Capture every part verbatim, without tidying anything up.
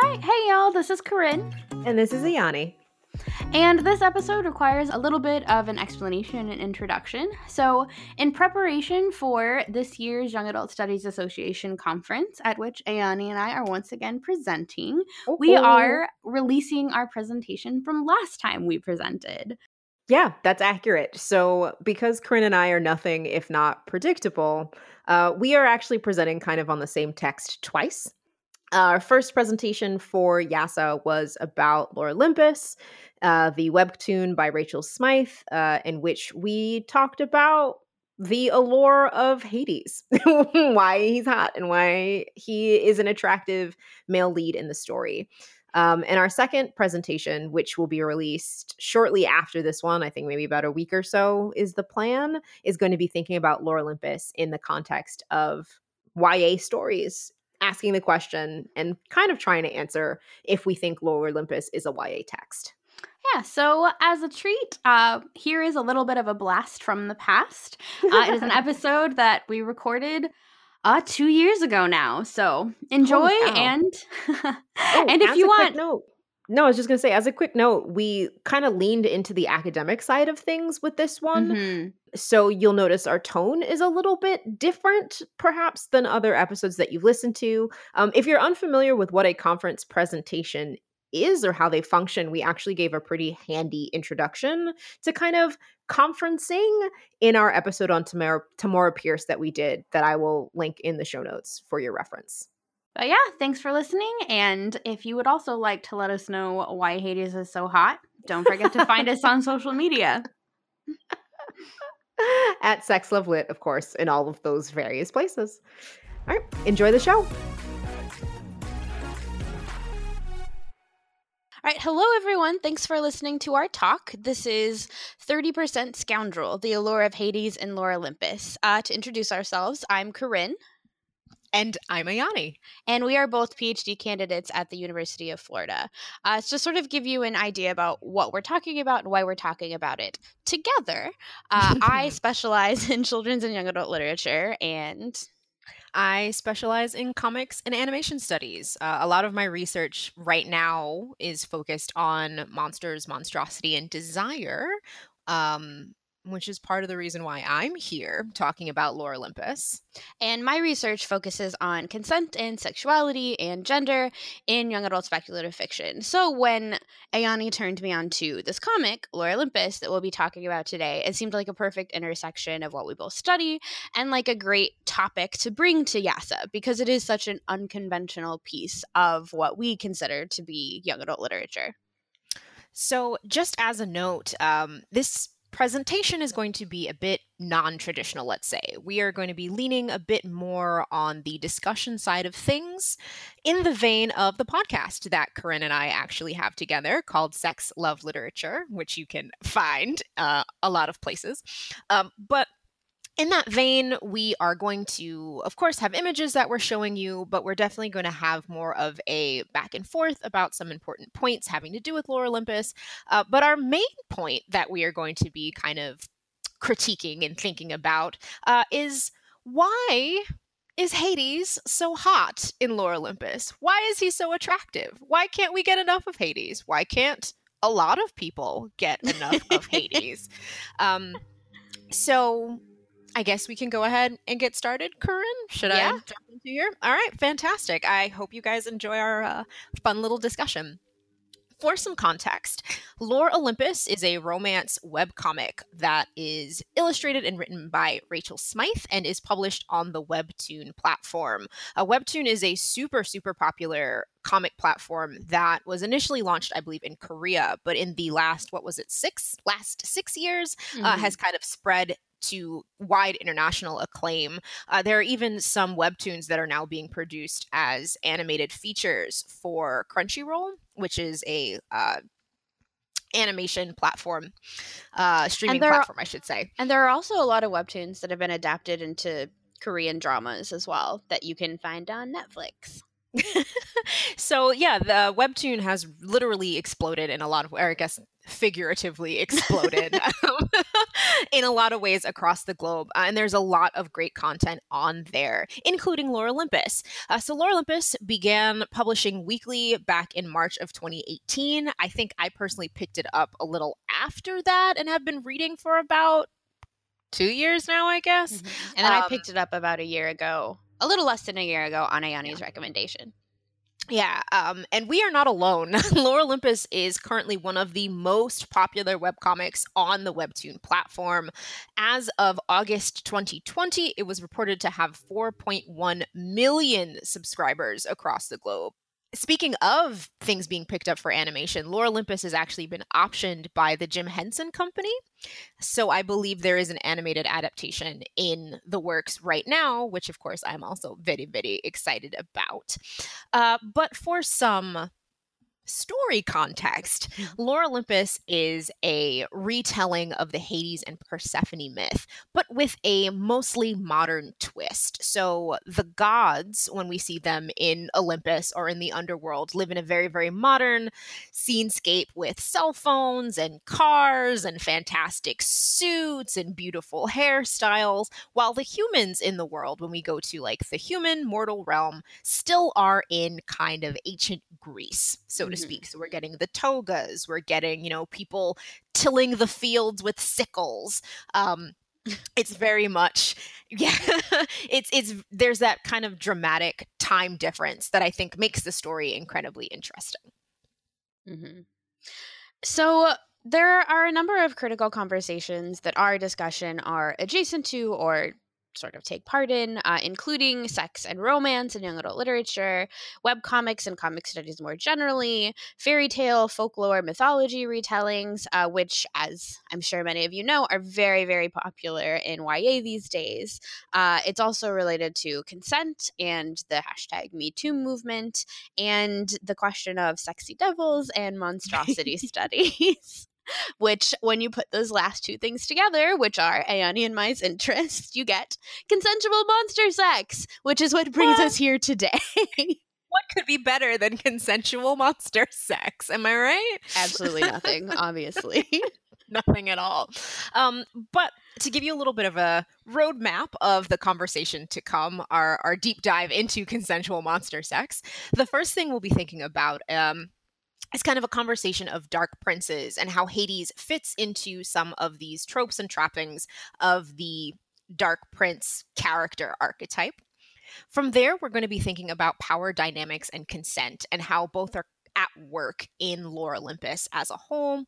right, hey y'all, this is Corinne. And this is Ayani. And this episode requires a little bit of an explanation and introduction. So, in preparation for this year's Young Adult Studies Association conference, at which Ayani and I are once again presenting, Oh, we oh. are releasing our presentation from last time we presented. Yeah, that's accurate. So, because Corinne and I are nothing if not predictable, uh, we are actually presenting kind of on the same text twice. Our first presentation for YASA was about Lore Olympus, uh, the webtoon by Rachel Smythe, uh, in which we talked about the allure of Hades, why he's hot and why he is an attractive male lead in the story. Um, and our second presentation, which will be released shortly after this one, I think maybe about a week or so is the plan, is going to be thinking about Lore Olympus in the context of Y A stories, asking the question and kind of trying to answer if we think Lore Olympus is a Y A text. Yeah, so as a treat, uh, here is a little bit of a blast from the past. Uh, it is an episode that we recorded uh, two years ago now. So enjoy and oh, and if as you a want. Quick note, no, I was just going to say, as a quick note, we kind of leaned into the academic side of things with this one. Mm-hmm. So you'll notice our tone is a little bit different, perhaps, than other episodes that you've listened to. Um, if you're unfamiliar with what a conference presentation is or how they function, we actually gave a pretty handy introduction to kind of conferencing in our episode on Tamara, Tamora Pierce that we did, that I will link in the show notes for your reference. But yeah, thanks for listening. And if you would also like to let us know why Hades is so hot, don't forget to find us on social media. At Sex Love Lit, of course, in all of those various places. All right, enjoy the show. All right, hello everyone. Thanks for listening to our talk. This is thirty percent Scoundrel, the Allure of Hades and Lore Olympus. Uh, to introduce ourselves, I'm Corinne. And I'm Ayani. And we are both PhD candidates at the University of Florida. Uh, to sort of give you an idea about what we're talking about and why we're talking about it together, uh, I specialize in children's and young adult literature, and I specialize in comics and animation studies. Uh, a lot of my research right now is focused on monsters, monstrosity, and desire, um, which is part of the reason why I'm here talking about Lore Olympus. And my research focuses on consent and sexuality and gender in young adult speculative fiction. So when Ayani turned me on to this comic, Lore Olympus, that we'll be talking about today, it seemed like a perfect intersection of what we both study and like a great topic to bring to YASA because it is such an unconventional piece of what we consider to be young adult literature. So just as a note, um, this presentation is going to be a bit non-traditional, let's say. We are going to be leaning a bit more on the discussion side of things in the vein of the podcast that Corinne and I actually have together called Sex, Love, Literature, which you can find uh, a lot of places. Um, but in that vein, we are going to, of course, have images that we're showing you, but we're definitely going to have more of a back and forth about some important points having to do with Lore Olympus. Uh, but our main point that we are going to be kind of critiquing and thinking about uh, is why is Hades so hot in Lore Olympus? Why is he so attractive? Why can't we get enough of Hades? Why can't a lot of people get enough of Hades? Um, so... I guess we can go ahead and get started, Corinne. Should yeah. I jump into here? All right, fantastic. I hope you guys enjoy our uh, fun little discussion. For some context, Lore Olympus is a romance webcomic that is illustrated and written by Rachel Smythe and is published on the Webtoon platform. A Webtoon is a super, super popular comic platform that was initially launched, I believe, in Korea, but in the last, what was it, six? Last six years, mm-hmm. uh, has kind of spread to wide international acclaim. Uh, there are even some webtoons that are now being produced as animated features for Crunchyroll, which is a uh, animation platform, uh, streaming platform, are, I should say. And there are also a lot of webtoons that have been adapted into Korean dramas as well that you can find on Netflix. So yeah, the webtoon has literally exploded in a lot of, or I guess figuratively exploded um, in a lot of ways across the globe. Uh, and there's a lot of great content on there, including Lore Olympus. Uh, so Lore Olympus began publishing weekly back in March of twenty eighteen. I think I personally picked it up a little after that and have been reading for about two years now, I guess. Mm-hmm. And then um, I picked it up about a year ago, a little less than a year ago on Ayani's yeah. recommendation. Yeah, um, and we are not alone. Lore Olympus is currently one of the most popular webcomics on the Webtoon platform. As of August twenty twenty, it was reported to have four point one million subscribers across the globe. Speaking of things being picked up for animation, Lore Olympus has actually been optioned by the Jim Henson Company. So I believe there is an animated adaptation in the works right now, which of course I'm also very, very excited about. Uh, but for some story context, Lore Olympus is a retelling of the Hades and Persephone myth, but with a mostly modern twist. So the gods, when we see them in Olympus or in the underworld, live in a very, very modern scenescape with cell phones and cars and fantastic suits and beautiful hairstyles, while the humans in the world, when we go to like the human mortal realm, still are in kind of ancient Greece, so to speak. So we're getting the togas, we're getting, you know, people tilling the fields with sickles. Um, it's very much, yeah, it's, it's, there's that kind of dramatic time difference that I think makes the story incredibly interesting. Mm-hmm. So there are a number of critical conversations that our discussion are adjacent to or sort of take part in, uh, including sex and romance in young adult literature, webcomics and comic studies more generally, fairy tale, folklore, mythology retellings, uh, which, as I'm sure many of you know, are very, very popular in Y A these days. Uh, it's also related to consent and the hashtag Me Too movement and the question of sexy devils and monstrosity studies. Which, when you put those last two things together, which are Ayani and Mai's interest, you get consensual monster sex, which is what brings us here today. What could be better than consensual monster sex? Am I right? Absolutely nothing, obviously. Nothing at all. Um, but to give you a little bit of a roadmap of the conversation to come, our, our deep dive into consensual monster sex, the first thing we'll be thinking about um, it's kind of a conversation of dark princes and how Hades fits into some of these tropes and trappings of the dark prince character archetype. From there, we're going to be thinking about power dynamics and consent and how both are at work in Lore Olympus as a whole.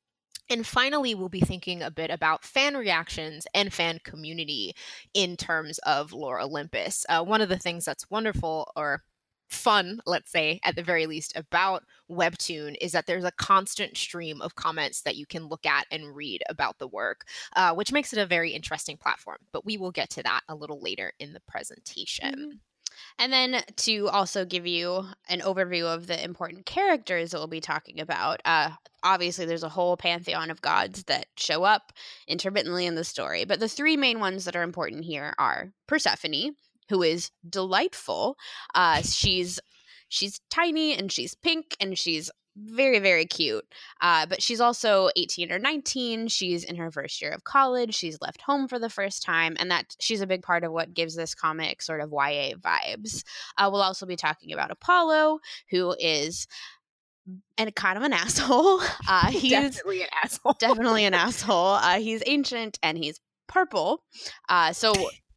And finally, we'll be thinking a bit about fan reactions and fan community in terms of Lore Olympus. Uh, one of the things that's wonderful, or fun, let's say, at the very least, about Webtoon is that there's a constant stream of comments that you can look at and read about the work, uh, which makes it a very interesting platform. But we will get to that a little later in the presentation. Mm-hmm. And then to also give you an overview of the important characters that we'll be talking about, uh, obviously there's a whole pantheon of gods that show up intermittently in the story. But the three main ones that are important here are Persephone, who is delightful. Uh, she's she's tiny and she's pink and she's very, very cute. Uh, but she's also eighteen or nineteen. She's in her first year of college. She's left home for the first time. And that she's a big part of what gives this comic sort of Y A vibes. Uh, we'll also be talking about Apollo, who is and kind of an asshole. Uh, he's definitely an asshole. Definitely an asshole. Uh, he's ancient and he's purple. Uh, so...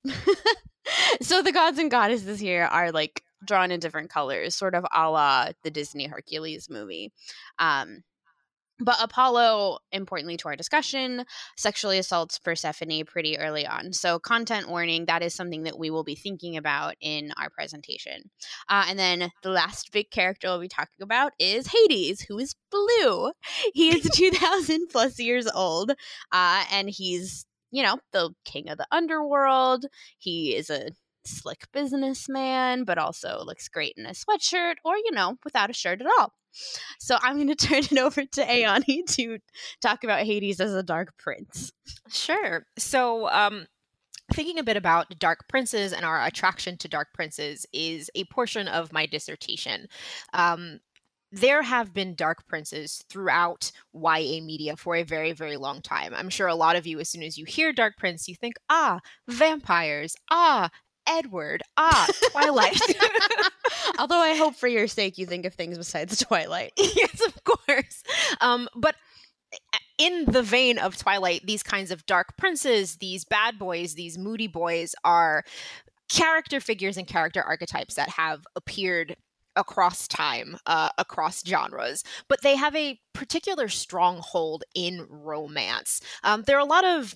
So the gods and goddesses here are like drawn in different colors, sort of a la the Disney Hercules movie. Um, but Apollo, importantly to our discussion, sexually assaults Persephone pretty early on. So content warning, that is something that we will be thinking about in our presentation. Uh, and then the last big character we'll be talking about is Hades, who is blue. He is two thousand plus years old, uh, and he's you know, the king of the underworld. He is a slick businessman, but also looks great in a sweatshirt or, you know, without a shirt at all. So I'm going to turn it over to Ayani to talk about Hades as a dark prince. Sure. So, um, thinking a bit about dark princes and our attraction to dark princes is a portion of my dissertation. Um, there have been dark princes throughout Y A media for a very, very long time. I'm sure a lot of you, as soon as you hear Dark Prince, you think, ah, vampires, ah, Edward, ah, Twilight. Although I hope for your sake you think of things besides Twilight. Yes, of course. Um, but in the vein of Twilight, these kinds of dark princes, these bad boys, these moody boys are character figures and character archetypes that have appeared across time, uh, across genres, but they have a particular stronghold in romance. Um, there are a lot of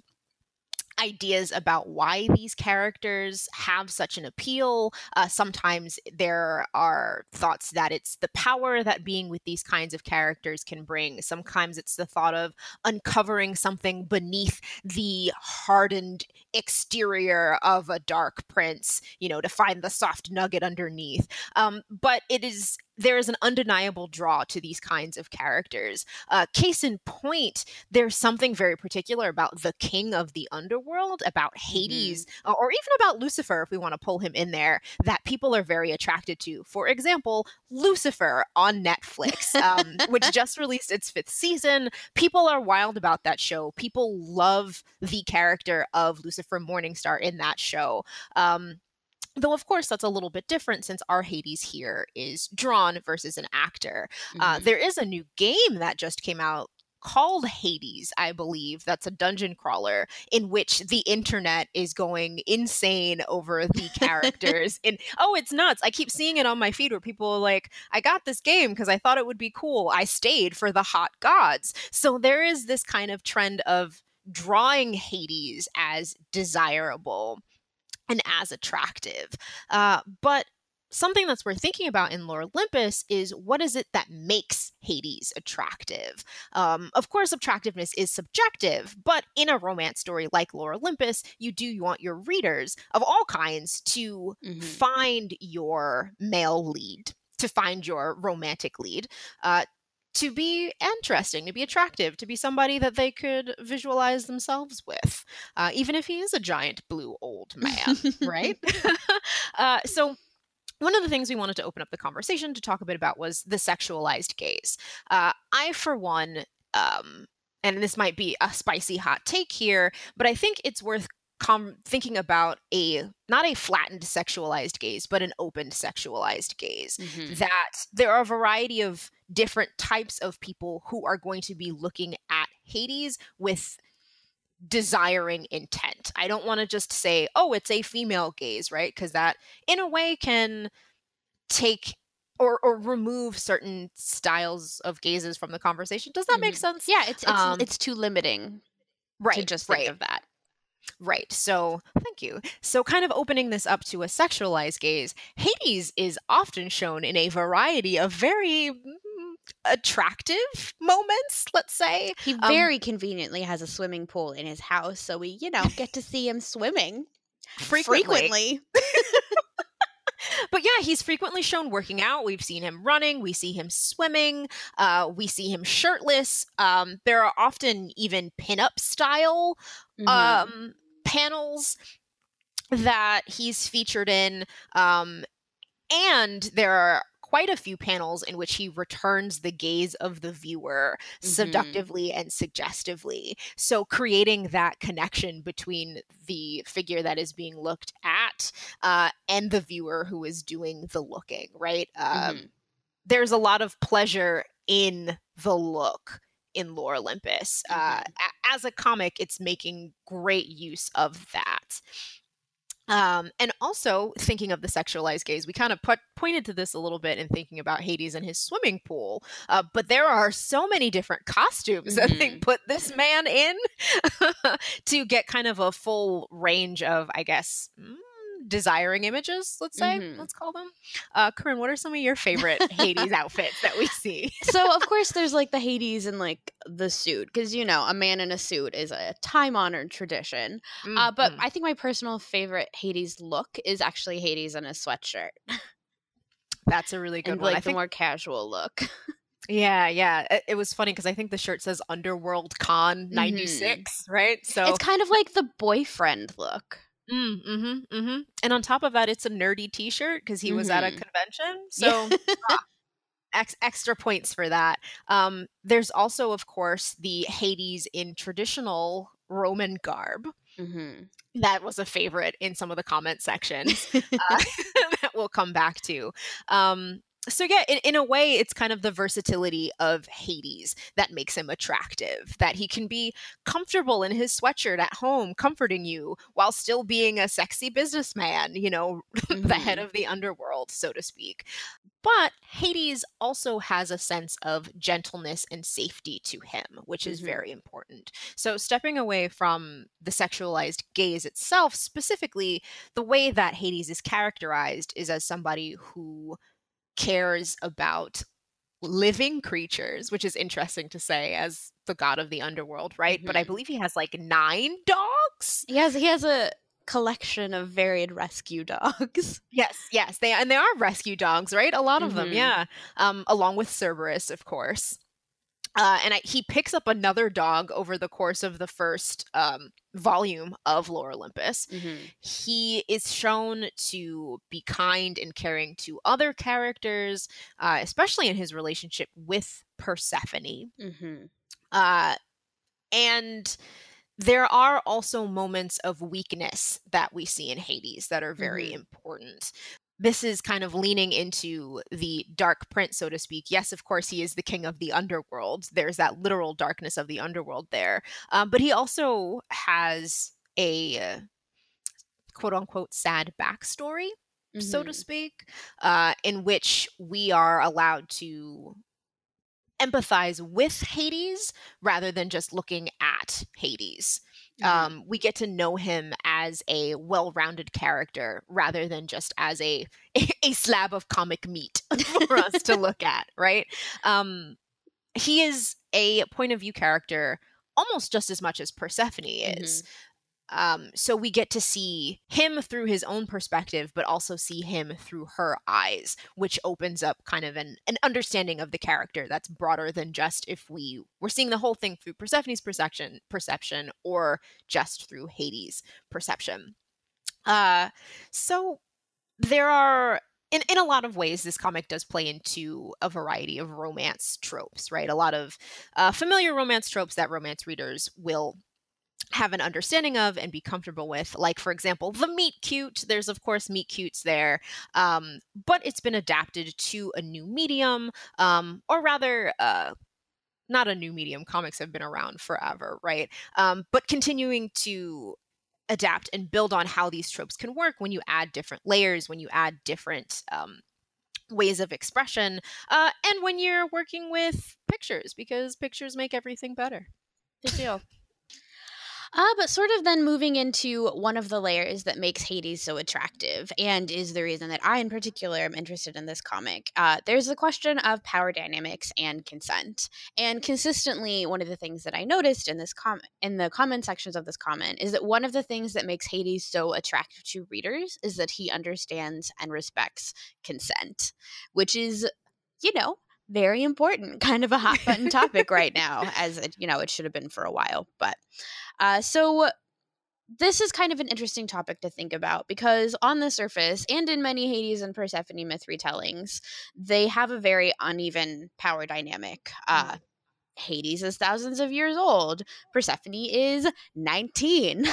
ideas about why these characters have such an appeal. Uh, sometimes there are thoughts that it's the power that being with these kinds of characters can bring. Sometimes it's the thought of uncovering something beneath the hardened exterior of a dark prince, you know, to find the soft nugget underneath. Um, but it is there is an undeniable draw to these kinds of characters. Uh, case in point, there's something very particular about the king of the underworld, about Hades, mm-hmm. or even about Lucifer, if we want to pull him in there, that people are very attracted to. For example, Lucifer on Netflix, um, which just released its fifth season. People are wild about that show. People love the character of Lucifer Morningstar in that show. Um, Though, of course, that's a little bit different since our Hades here is drawn versus an actor. Mm-hmm. Uh, there is a new game that just came out called Hades, I believe. That's a dungeon crawler in which the internet is going insane over the characters. And oh, it's nuts. I keep seeing it on my feed where people are like, I got this game because I thought it would be cool. I stayed for the hot gods. So there is this kind of trend of drawing Hades as desirable and as attractive. Uh, but something that's worth thinking about in Lore Olympus is what is it that makes Hades attractive? Um, of course, attractiveness is subjective, but in a romance story like Lore Olympus, you do want your readers of all kinds to mm-hmm. find your male lead, to find your romantic lead, uh, to be interesting, to be attractive, to be somebody that they could visualize themselves with, uh, even if he is a giant blue old man, right? uh, so one of the things we wanted to open up the conversation to talk a bit about was the sexualized gaze. Uh, I, for one, um, and this might be a spicy hot take here, but I think it's worth Com- thinking about a not a flattened sexualized gaze, but an open sexualized gaze. Mm-hmm. That there are a variety of different types of people who are going to be looking at Hades with desiring intent. I don't want to just say, oh, it's a female gaze, right? Because that in a way can take or or remove certain styles of gazes from the conversation. Does that mm-hmm. make sense? Yeah, it's it's, um, it's too limiting right, to just think right. of that. Right. So thank you. So kind of opening this up to a sexualized gaze, Hades is often shown in a variety of very mm, attractive moments, let's say. He very um, conveniently has a swimming pool in his house, so we, you know, get to see him swimming frequently. frequently. But yeah, he's frequently shown working out. We've seen him running. We see him swimming. Uh, we see him shirtless. Um, there are often even pinup style mm-hmm. um, panels that he's featured in. Um, and there are quite a few panels in which he returns the gaze of the viewer mm-hmm. seductively and suggestively. So creating that connection between the figure that is being looked at uh, and the viewer who is doing the looking, right? Um, mm-hmm. There's a lot of pleasure in the look in Lore Olympus. Mm-hmm. Uh, a- as a comic, it's making great use of that. Um, and also thinking of the sexualized gaze, we kind of put, pointed to this a little bit in thinking about Hades and his swimming pool. Uh, but there are so many different costumes mm-hmm. that they put this man in to get kind of a full range of, I guess, mm, desiring images, let's say, mm-hmm. let's call them. Uh, Corinne, what are some of your favorite Hades outfits that we see? So, of course, there's like the Hades and like the suit, because, you know, a man in a suit is a time-honored tradition. Mm-hmm. Uh, but I think my personal favorite Hades look is actually Hades in a sweatshirt. That's a really good and, one. Like I the think- more casual look. Yeah, yeah. It, it was funny because I think the shirt says Underworld Con ninety-six, mm-hmm. right? So it's kind of like the boyfriend look. Mm, mm-hmm, mm-hmm. And on top of that, it's a nerdy t-shirt because he mm-hmm. was at a convention. So ah, ex- extra points for that. Um, there's also, of course, the Hades in traditional Roman garb. Mm-hmm. That was a favorite in some of the comment sections uh, that we'll come back to. Um, so yeah, in, in a way, it's kind of the versatility of Hades that makes him attractive, that he can be comfortable in his sweatshirt at home, comforting you while still being a sexy businessman, you know, Mm-hmm. the head of the underworld, so to speak. But Hades also has a sense of gentleness and safety to him, which is Mm-hmm. very important. So, stepping away from the sexualized gaze itself, specifically, the way that Hades is characterized is as somebody who cares about living creatures, which is interesting to say as the god of the underworld, right? Mm-hmm. But I believe he has like nine dogs. He has he has a collection of varied rescue dogs. Yes, yes, they and they are rescue dogs, right? A lot of them, Mhm. yeah. Um, along with Cerberus, of course. Uh, and I, he picks up another dog over the course of the first um, volume of Lore Olympus. Mm-hmm. He is shown to be kind and caring to other characters, uh, especially in his relationship with Persephone. Mm-hmm. Uh, and there are also moments of weakness that we see in Hades that are very Mhm. important. This is kind of leaning into the dark print, so to speak. Yes, of course, he is the king of the underworld. There's that literal darkness of the underworld there. Um, but he also has a uh, quote unquote sad backstory, so to Mhm. speak, uh, in which we are allowed to empathize with Hades rather than just looking at Hades. Mhm. Um, we get to know him as a well-rounded character rather than just as a a slab of comic meat for us to look at, right? Um, he is a point of view character almost just as much as Persephone is. Mhm. Um, so we get to see him through his own perspective, but also see him through her eyes, which opens up kind of an, an understanding of the character that's broader than just if we were seeing the whole thing through Persephone's perception, perception or just through Hades' perception. Uh, so there are in, in a lot of ways, this comic does play into a variety of romance tropes, right? A lot of uh, familiar romance tropes that romance readers will have an understanding of and be comfortable with. Like, for example, the meet cute. There's, of course, meet cutes there, um, but it's been adapted to a new medium, um, or rather, uh, not a new medium. Comics have been around forever, right? Um, but continuing to adapt and build on how these tropes can work when you add different layers, when you add different um, ways of expression, uh, and when you're working with pictures, because pictures make everything better. Good deal. Uh, but sort of then moving into one of the layers that makes Hades so attractive, and is the reason that I in particular am interested in this comic. Uh, there's the question of power dynamics and consent. And consistently, one of the things that I noticed in this com- in the comment sections of this comment is that one of the things that makes Hades so attractive to readers is that he understands and respects consent, which is, you know, very important, kind of a hot button topic right now, as it, you know, it should have been for a while. But uh, so this is kind of an interesting topic to think about because on the surface and in many Hades and Persephone myth retellings, they have a very uneven power dynamic. Uh, Hades is thousands of years old. Persephone is nineteen.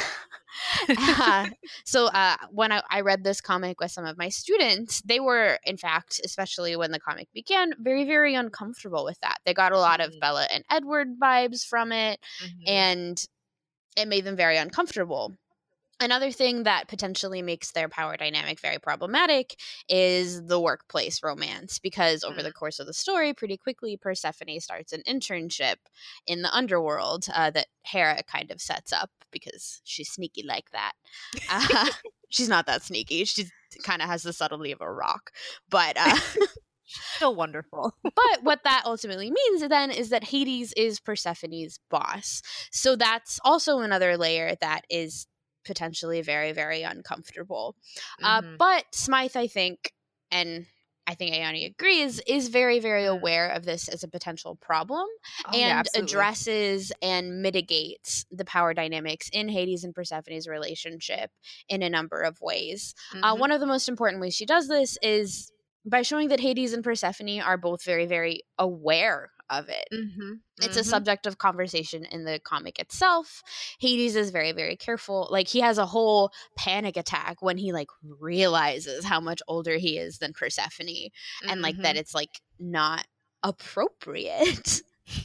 uh, so uh, when I, I read this comic with some of my students, they were, in fact, especially when the comic began, very, very uncomfortable with that. They got a lot of Mhm. Bella and Edward vibes from it, Mhm. and it made them very uncomfortable. Another thing that potentially makes their power dynamic very problematic is the workplace romance, because over the course of the story, pretty quickly, Persephone starts an internship in the underworld uh, that Hera kind of sets up because she's sneaky like that. Uh, she's not that sneaky. She kind of has the subtlety of a rock. But uh, Still wonderful. but what that ultimately means then is that Hades is Persephone's boss. So that's also another layer that is potentially very, very uncomfortable. Uh, Mhm. but Smythe, I think, and I think Ayani agrees, is very, very Mm. aware of this as a potential problem Oh, yeah, and absolutely. addresses and mitigates the power dynamics in Hades and Persephone's relationship in a number of ways. Uh, Mhm. one of the most important ways she does this is by showing that Hades and Persephone are both very, very aware of it. Mm-hmm. It's mm-hmm. a subject of conversation in the comic itself. Hades is very, very careful. Like, he has a whole panic attack when he, like, realizes how much older he is than Persephone, mm-hmm. and, like, that it's, like, not appropriate.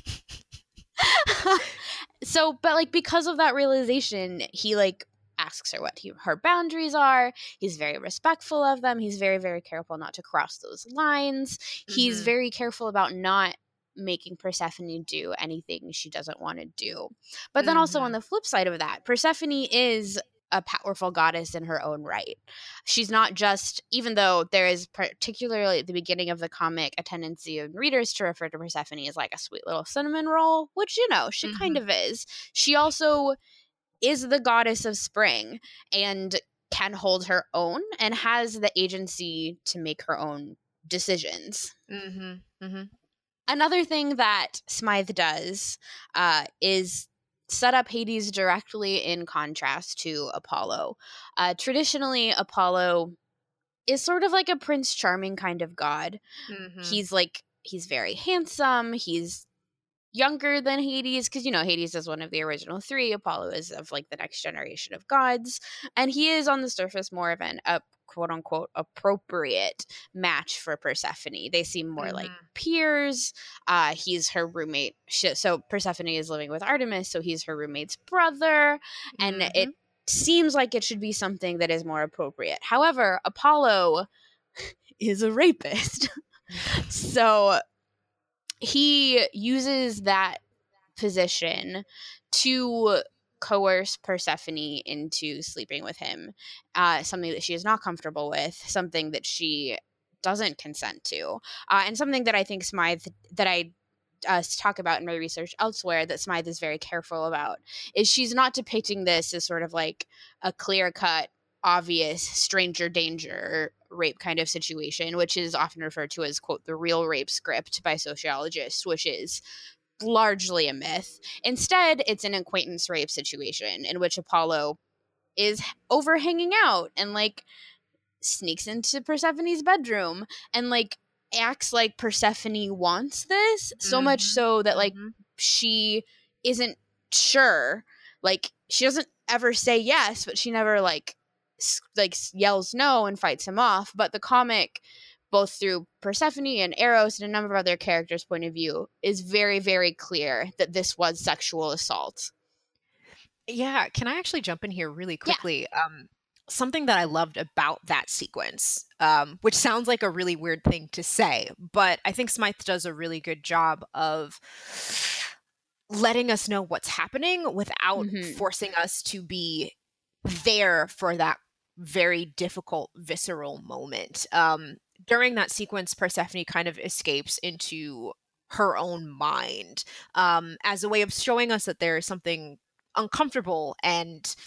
So, but, like, because of that realization, he, like, asks her what he, her boundaries are. He's very respectful of them. He's very, very careful not to cross those lines. Mm-hmm. He's very careful about not making Persephone do anything she doesn't want to do. But then mm-hmm. also on the flip side of that, Persephone is a powerful goddess in her own right. She's not just, even though there is particularly at the beginning of the comic a tendency of readers to refer to Persephone as like a sweet little cinnamon roll, which, you know, she mm-hmm. kind of is. She also is the goddess of spring and can hold her own and has the agency to make her own decisions. Mm-hmm. Mm-hmm. Another thing that Smythe does uh, is set up Hades directly in contrast to Apollo. Uh, traditionally, Apollo is sort of like a Prince Charming kind of god. Mm-hmm. He's like, he's very handsome. He's younger than Hades, because, you know, Hades is one of the original three. Apollo is of, like, the next generation of gods. And he is, on the surface, more of an a quote-unquote appropriate match for Persephone. They seem more mm-hmm. like peers. Uh, he's her roommate. She, so Persephone is living with Artemis, so he's her roommate's brother. And mm-hmm. it seems like it should be something that is more appropriate. However, Apollo is a rapist. So he uses that position to coerce Persephone into sleeping with him, uh, something that she is not comfortable with, something that she doesn't consent to, uh, and something that I think Smythe, that I uh, talk about in my research elsewhere, that Smythe is very careful about, is she's not depicting this as sort of like a clear-cut, obvious stranger danger rape kind of situation, which is often referred to as, quote, the real rape script by sociologists, which is largely a myth. Instead, it's an acquaintance rape situation in which Apollo is over hanging out and, like, sneaks into Persephone's bedroom and, like, acts like Persephone wants this, so mm-hmm. much so that, like, mm-hmm. she isn't sure. Like, she doesn't ever say yes, but she never, like, like yells no and fights him off. But the comic, both through Persephone and Eros and a number of other characters' point of view, is very, very clear that this was sexual assault. Yeah, can I actually jump in here really quickly? Yeah. Um, something that I loved about that sequence, um, which sounds like a really weird thing to say, but I think Smythe does a really good job of letting us know what's happening without mm-hmm. forcing us to be there for that very difficult, visceral moment. Um, during that sequence, Persephone kind of escapes into her own mind um, as a way of showing us that there is something uncomfortable and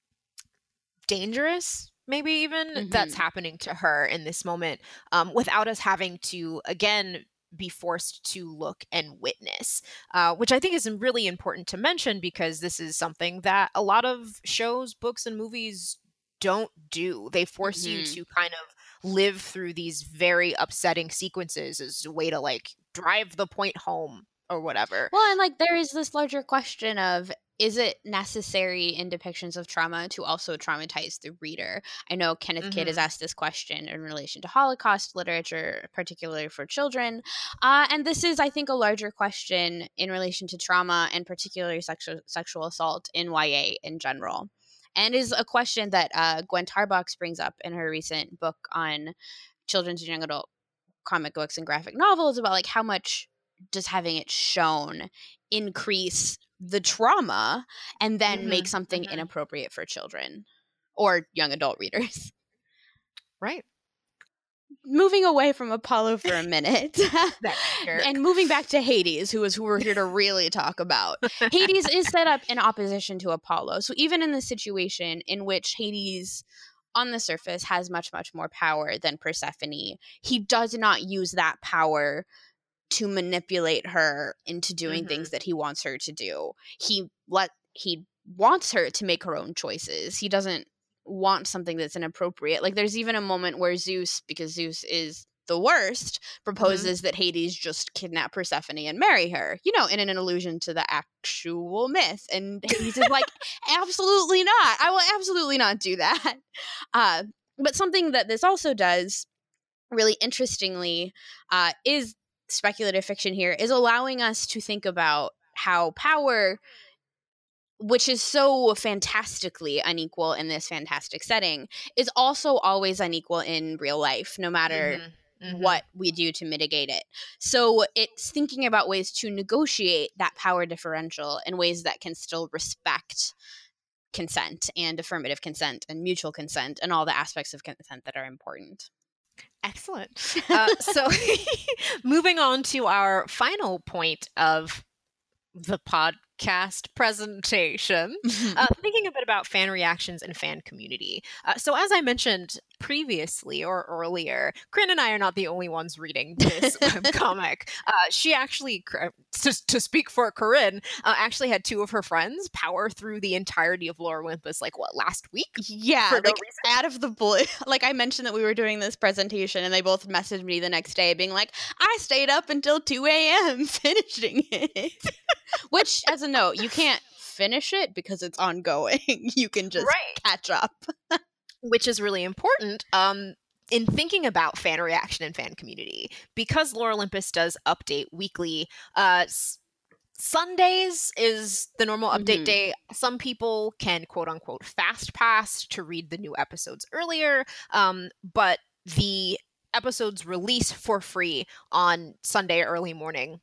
dangerous, maybe even, mm-hmm. that's happening to her in this moment, um, without us having to, again, be forced to look and witness, uh, which I think is really important to mention because this is something that a lot of shows, books, and movies don't do. They force mm-hmm. you to kind of live through these very upsetting sequences as a way to, like, drive the point home or whatever. Well, and, like, there is this larger question of, is it necessary in depictions of trauma to also traumatize the reader? I know Kenneth mm-hmm. Kidd has asked this question in relation to Holocaust literature, particularly for children. Uh, and this is, I think, a larger question in relation to trauma and particularly sexual sexual assault in Y A in general. And is a question that uh, Gwen Tarbox brings up in her recent book on children's and young adult comic books and graphic novels about, like, how much does having it shown increase the trauma and then mm-hmm, make something mm-hmm. inappropriate for children or young adult readers. Right. Moving away from Apollo for a minute and moving back to Hades, who is who we're here to really talk about. Hades is set up in opposition to Apollo. So even in the situation in which Hades on the surface has much, much more power than Persephone, he does not use that power to manipulate her into doing mm-hmm. things that he wants her to do. He let he wants her to make her own choices. He doesn't want something that's inappropriate. Like, there's even a moment where Zeus, because Zeus is the worst, proposes mm-hmm. that Hades just kidnap Persephone and marry her, you know, in an allusion to the actual myth. And Hades is like, absolutely not. I will absolutely not do that. Uh, but something that this also does, really interestingly, uh, is speculative fiction here, is allowing us to think about how power, which is so fantastically unequal in this fantastic setting, is also always unequal in real life, no matter mm-hmm. Mm-hmm. what we do to mitigate it. So it's thinking about ways to negotiate that power differential in ways that can still respect consent and affirmative consent and mutual consent and all the aspects of consent that are important. Excellent. Uh, so moving on to our final point of the podcast presentation, uh, thinking a bit about fan reactions and fan community. Uh, so as I mentioned previously or earlier, Corinne and I are not the only ones reading this comic. Uh, she actually, to, to speak for Corinne, uh, actually had two of her friends power through the entirety of Lore Olympus, like what, last week? Yeah, for like no out of the blue. Like I mentioned that we were doing this presentation and they both messaged me the next day being like, I stayed up until two a.m. finishing it. Which, as a note, you can't finish it because it's ongoing. You can just right. catch up. Which is really important um, in thinking about fan reaction and fan community. Because Lore Olympus does update weekly, uh, s- Sundays is the normal update mm-hmm. day. Some people can, quote unquote, fast pass to read the new episodes earlier, um, but the episodes release for free on Sunday early morning.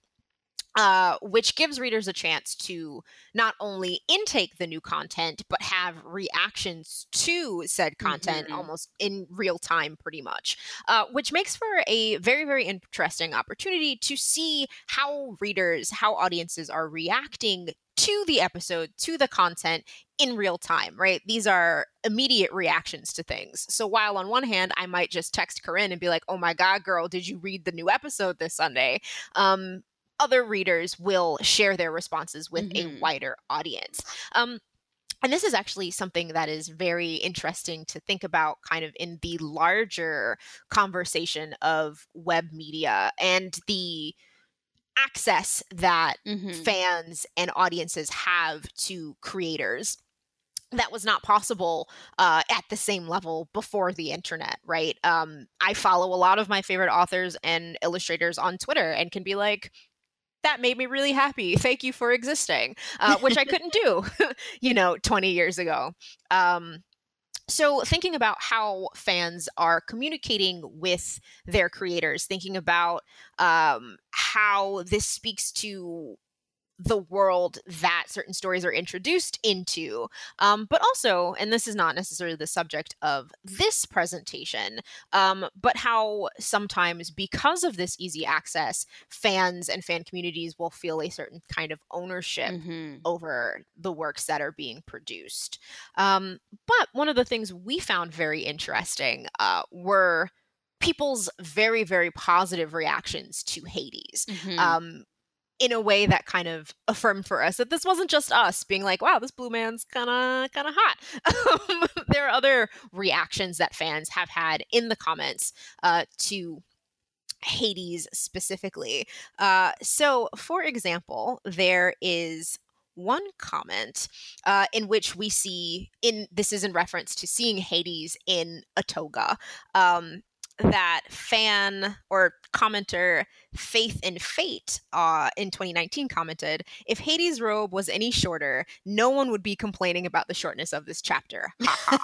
Uh, which gives readers a chance to not only intake the new content, but have reactions to said content mm-hmm. almost in real time, pretty much, uh, which makes for a very, very interesting opportunity to see how readers, how audiences are reacting to the episode, to the content in real time, right? These are immediate reactions to things. So while on one hand, I might just text Corinne and be like, oh my God, girl, did you read the new episode this Sunday? Um, Other readers will share their responses with mm-hmm. a wider audience. Um, and this is actually something that is very interesting to think about kind of in the larger conversation of web media and the access that mm-hmm. fans and audiences have to creators. That was not possible uh, at the same level before the internet, right? Um, I follow a lot of my favorite authors and illustrators on Twitter and can be like, that made me really happy. Thank you for existing, uh, which I couldn't do, you know, twenty years ago. Um, so thinking about how fans are communicating with their creators, thinking about um, how this speaks to the world that certain stories are introduced into, um, but also, and this is not necessarily the subject of this presentation, um, but how sometimes because of this easy access, fans and fan communities will feel a certain kind of ownership mm-hmm. over the works that are being produced. Um, but one of the things we found very interesting uh, were people's very, very positive reactions to Hades. Mm-hmm. Um, in a way that kind of affirmed for us that this wasn't just us being like, wow, this blue man's kind of kind of hot. Um, there are other reactions that fans have had in the comments uh, to Hades specifically. Uh, so, for example, there is one comment uh, in which we see, in this is in reference to seeing Hades in a toga, um, that fan or commenter Faith and Fate uh, in twenty nineteen commented, if Hades' robe was any shorter, no one would be complaining about the shortness of this chapter. Ha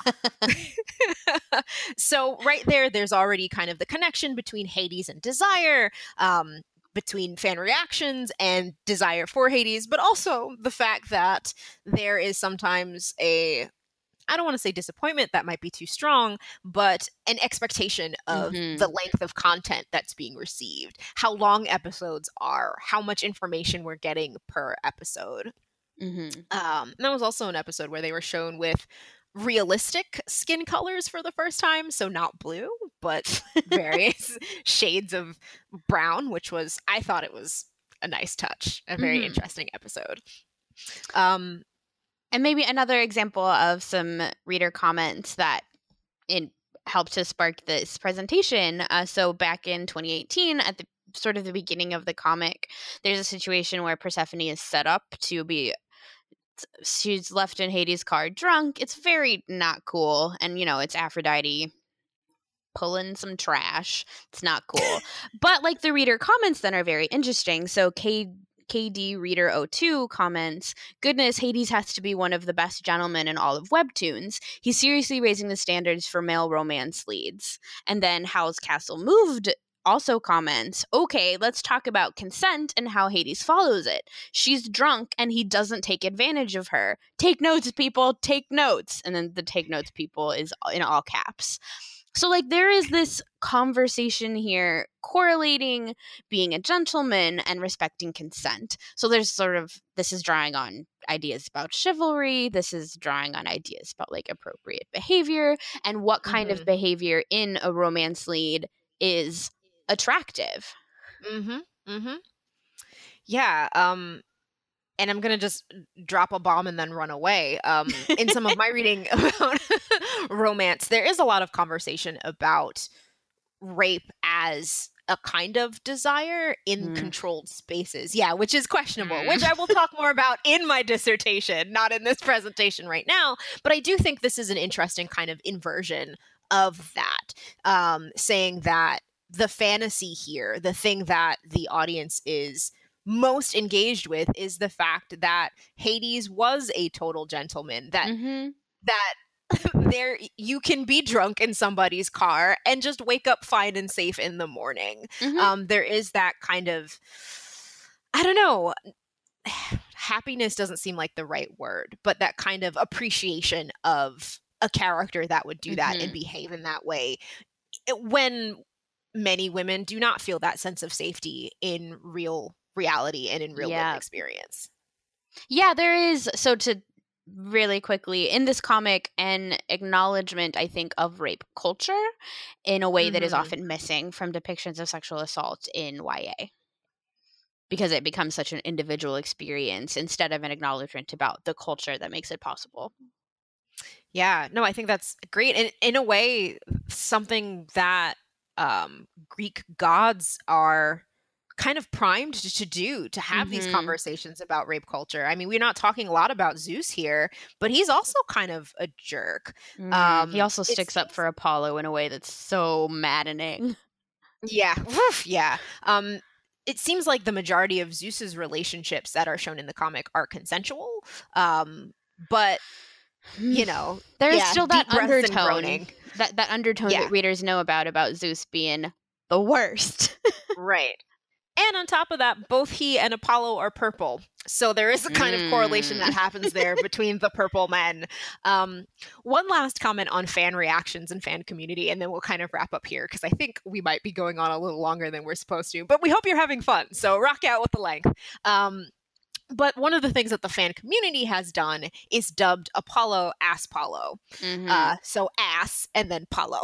ha. So right there, there's already kind of the connection between Hades and Desire, um, between fan reactions and desire for Hades, but also the fact that there is sometimes a I don't want to say disappointment, that might be too strong, but an expectation of mm-hmm. the length of content that's being received, how long episodes are, how much information we're getting per episode. Mm-hmm. Um, and that was also an episode where they were shown with realistic skin colors for the first time, so not blue, but various shades of brown, which was, I thought it was a nice touch, a very mm-hmm. interesting episode. Um, And maybe another example of some reader comments that in helped to spark this presentation. Uh, so back in twenty eighteen, at the sort of the beginning of the comic, there's a situation where Persephone is set up to be, she's left in Hades' car drunk. It's very not cool. And, you know, it's Aphrodite pulling some trash. It's not cool. But, like, the reader comments then are very interesting. So K K D Reader oh two comments, goodness, Hades has to be one of the best gentlemen in all of Webtoons. He's seriously raising the standards for male romance leads. And then Howl's Castle Moved also comments, okay, let's talk about consent and how Hades follows it. She's drunk and he doesn't take advantage of her. Take notes, people, take notes. And then the take notes, people is in all caps. So, like, there is this conversation here correlating being a gentleman and respecting consent. So there's sort of, this is drawing on ideas about chivalry. This is drawing on ideas about, like, appropriate behavior and what kind Mm-hmm. of behavior in a romance lead is attractive. Mm-hmm. Mm-hmm. Yeah. Um, and I'm going to just drop a bomb and then run away. Um, in some of my reading about romance, there is a lot of conversation about rape as a kind of desire in Mm. controlled spaces. Yeah, which is questionable, Mm. which I will talk more about in my dissertation, not in this presentation right now. But I do think this is an interesting kind of inversion of that, um, saying that the fantasy here, the thing that the audience is most engaged with, is the fact that Hades was a total gentleman, that Mm-hmm. that there you can be drunk in somebody's car and just wake up fine and safe in the morning. Mm-hmm. Um, there is that kind of, I don't know, happiness doesn't seem like the right word, but that kind of appreciation of a character that would do that and Mhm. behave in that way, it- when many women do not feel that sense of safety in real reality and in real Yeah. lived experience. Yeah, there is. So to really quickly, in this comic, an acknowledgement, I think, of rape culture in a way that is Mhm. often missing from depictions of sexual assault in Y A. Because it becomes such an individual experience instead of an acknowledgement about the culture that makes it possible. Yeah, no, I think that's great. And in a way, something that um, Greek gods are kind of primed to to do, to have these Mhm. conversations about rape culture. I mean, we're not talking a lot about Zeus here, but he's also kind of a jerk. Mhm. Um, he also it's- sticks up for Apollo in a way that's so maddening. Yeah, woof, yeah. Um, it seems like the majority of Zeus's relationships that are shown in the comic are consensual. Um, but you know, There's yeah, still that deep breaths and undertone. groaning. That that undertone Yeah. that readers know about about Zeus being the worst. Right. And on top of that, both he and Apollo are purple. So there is a kind of correlation that Mm. happens there between the purple men. Um, one last comment on fan reactions and fan community, and then we'll kind of wrap up here because I think we might be going on a little longer than we're supposed to. But we hope you're having fun. So rock out with the length. Um, but one of the things that the fan community has done is dubbed Apollo Asspollo. Mhm. Uh, so ass and then Paulo.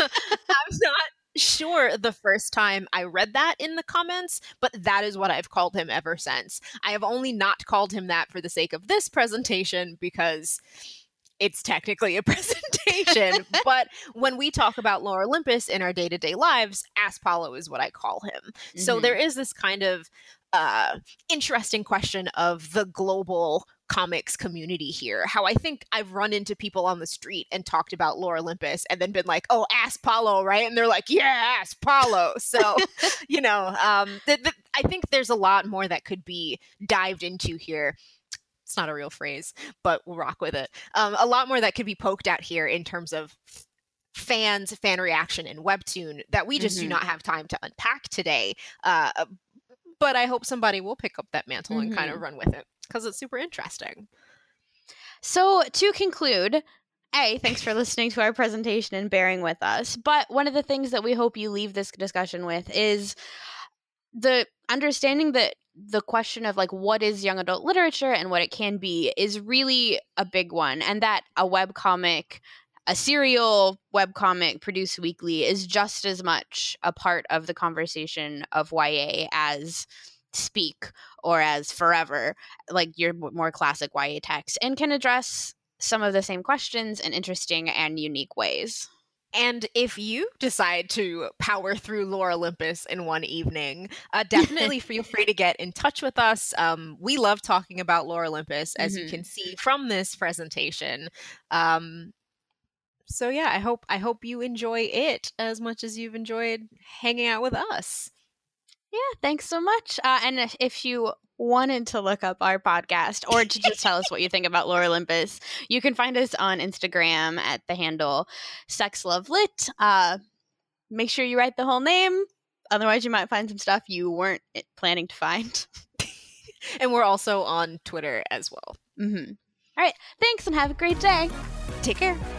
I'm not sure the first time I read that in the comments, but that is what I've called him ever since. I have only not called him that for the sake of this presentation because it's technically a presentation. But when we talk about Lore Olympus in our day-to-day lives, Asspollo is what I call him. So Mhm. there is this kind of uh, interesting question of the global comics community here. How I think I've run into people on the street and talked about Lore Olympus and then been like, oh, Asspollo, right? And they're like, yeah, Asspollo. So, you know, um, th- th- I think there's a lot more that could be dived into here. It's not a real phrase, but we'll rock with it. Um, a lot more that could be poked at here in terms of f- fans, fan reaction, and Webtoon that we just do Mhm. not have time to unpack today. Uh, but I hope somebody will pick up that mantle and kind of run with it because it's super interesting. So to conclude, A, thanks for listening to our presentation and bearing with us. But one of the things that we hope you leave this discussion with is the understanding that the question of like what is young adult literature and what it can be is really a big one, and that a webcomic, a serial webcomic produced weekly is just as much a part of the conversation of Y A as Speak or as Forever, like your more classic Y A text, and can address some of the same questions in interesting and unique ways. And if you decide to power through Lore Olympus in one evening, uh, definitely feel free to get in touch with us. Um, we love talking about Lore Olympus, as mm-hmm. you can see from this presentation. Um, so yeah, I hope I hope you enjoy it as much as you've enjoyed hanging out with us. Yeah, thanks so much. Uh, and if, if you wanted to look up our podcast or to just tell us what you think about Lore Olympus, you can find us on Instagram at the handle Sex Love Lit. Uh, make sure you write the whole name. Otherwise, you might find some stuff you weren't planning to find. And we're also on Twitter as well. Mm-hmm. All right. Thanks and have a great day. Take care.